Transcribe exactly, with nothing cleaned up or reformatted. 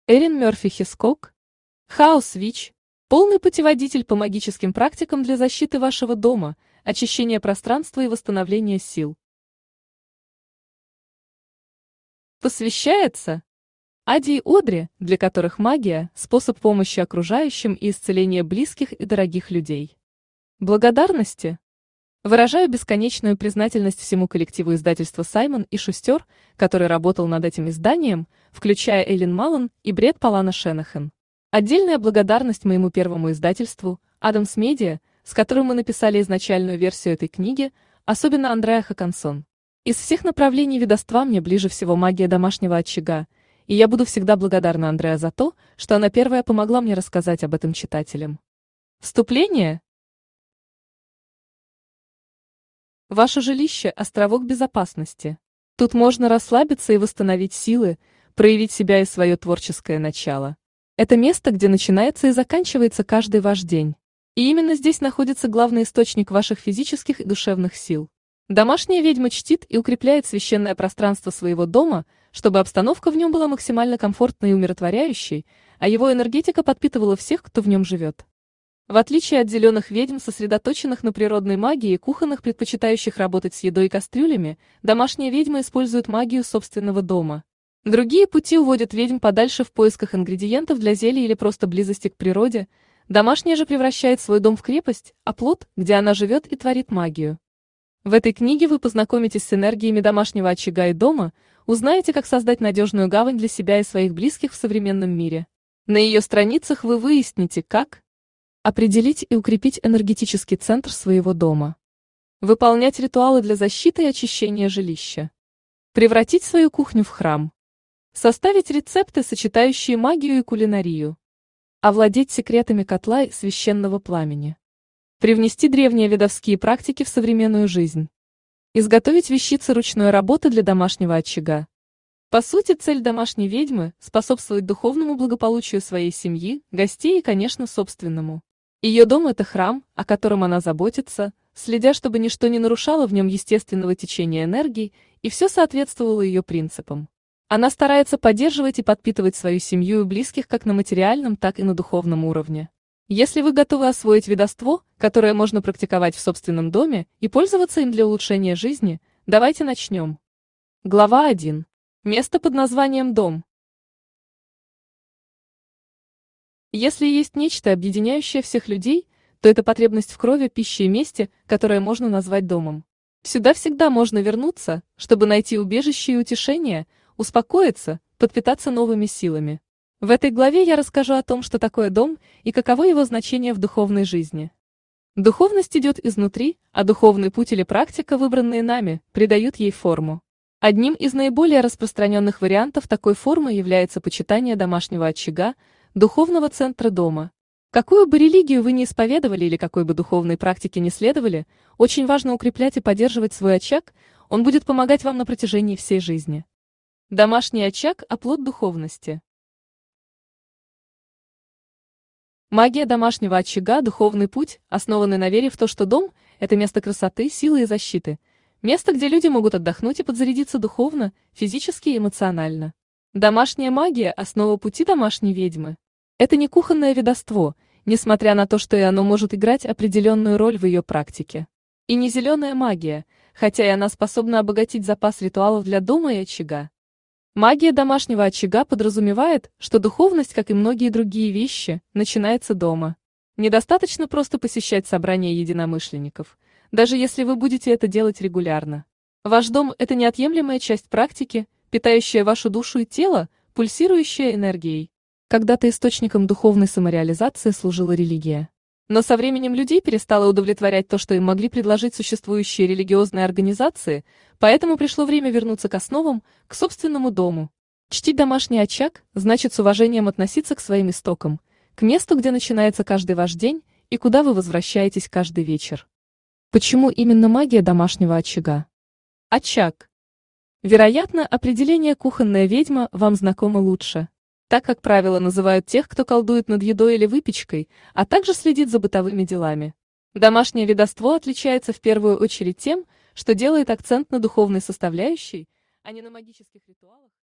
Эрин Мёрфи Хискок. Хаус Вич. Полный путеводитель по магическим практикам для защиты вашего дома, очищения пространства и восстановления сил. Посвящается Ади и Одри, для которых магия – способ помощи окружающим и исцеления близких и дорогих людей. Благодарности. Выражаю бесконечную признательность всему коллективу издательства «Саймон и Шустер», который работал над этим изданием, включая Эйлин Маллен и Бред Палана Шенахан. Отдельная благодарность моему первому издательству, Адамс Медиа, с которым мы написали изначальную версию этой книги, особенно Андреа Хакансон. Из всех направлений ведовства мне ближе всего магия домашнего очага, и я буду всегда благодарна Андреа за то, что она первая помогла мне рассказать об этом читателям. Вступление. Ваше жилище – островок безопасности. Тут можно расслабиться и восстановить силы, проявить себя и свое творческое начало. Это место, где начинается и заканчивается каждый ваш день. И именно здесь находится главный источник ваших физических и душевных сил. Домашняя ведьма чтит и укрепляет священное пространство своего дома, чтобы обстановка в нем была максимально комфортной и умиротворяющей, а его энергетика подпитывала всех, кто в нем живет. В отличие от зеленых ведьм, сосредоточенных на природной магии и кухонных, предпочитающих работать с едой и кастрюлями, домашняя ведьма использует магию собственного дома. Другие пути уводят ведьм подальше в поисках ингредиентов для зелий или просто близости к природе, домашняя же превращает свой дом в крепость, оплот, где она живет и творит магию. В этой книге вы познакомитесь с энергиями домашнего очага и дома, узнаете, как создать надежную гавань для себя и своих близких в современном мире. На ее страницах вы выясните, как определить и укрепить энергетический центр своего дома, выполнять ритуалы для защиты и очищения жилища, превратить свою кухню в храм, составить рецепты, сочетающие магию и кулинарию, овладеть секретами котла и священного пламени, привнести древние ведовские практики в современную жизнь, изготовить вещицы ручной работы для домашнего очага. По сути, цель домашней ведьмы – способствовать духовному благополучию своей семьи, гостей и, конечно, собственному. Ее дом – это храм, о котором она заботится, следя, чтобы ничто не нарушало в нем естественного течения энергии и все соответствовало ее принципам. Она старается поддерживать и подпитывать свою семью и близких как на материальном, так и на духовном уровне. Если вы готовы освоить ведовство, которое можно практиковать в собственном доме, и пользоваться им для улучшения жизни, давайте начнем. Глава один. Место под названием «Дом». Если есть нечто, объединяющее всех людей, то это потребность в крови, пище и месте, которое можно назвать домом. Сюда всегда можно вернуться, чтобы найти убежище и утешение, успокоиться, подпитаться новыми силами. В этой главе я расскажу о том, что такое дом и каково его значение в духовной жизни. Духовность идет изнутри, а духовный путь или практика, выбранные нами, придают ей форму. Одним из наиболее распространенных вариантов такой формы является почитание домашнего очага, духовного центра дома. Какую бы религию вы ни исповедовали или какой бы духовной практике ни следовали, очень важно укреплять и поддерживать свой очаг, он будет помогать вам на протяжении всей жизни. Домашний очаг – оплот духовности. Магия домашнего очага – духовный путь, основанный на вере в то, что дом – это место красоты, силы и защиты, место, где люди могут отдохнуть и подзарядиться духовно, физически и эмоционально. Домашняя магия – основа пути домашней ведьмы. Это не кухонное ведовство, несмотря на то, что и оно может играть определенную роль в ее практике. И не зеленая магия, хотя и она способна обогатить запас ритуалов для дома и очага. Магия домашнего очага подразумевает, что духовность, как и многие другие вещи, начинается дома. Недостаточно просто посещать собрания единомышленников, даже если вы будете это делать регулярно. Ваш дом – это неотъемлемая часть практики, питающая вашу душу и тело, пульсирующая энергией. Когда-то источником духовной самореализации служила религия. Но со временем людей перестало удовлетворять то, что им могли предложить существующие религиозные организации, поэтому пришло время вернуться к основам, к собственному дому. Чтить домашний очаг значит с уважением относиться к своим истокам, к месту, где начинается каждый ваш день и куда вы возвращаетесь каждый вечер. Почему именно магия домашнего очага? Очаг. Вероятно, определение «кухонная ведьма» вам знакомо лучше. Так, как правило, называют тех, кто колдует над едой или выпечкой, а также следит за бытовыми делами. Домашнее ведовство отличается в первую очередь тем, что делает акцент на духовной составляющей, а не на магических ритуалах.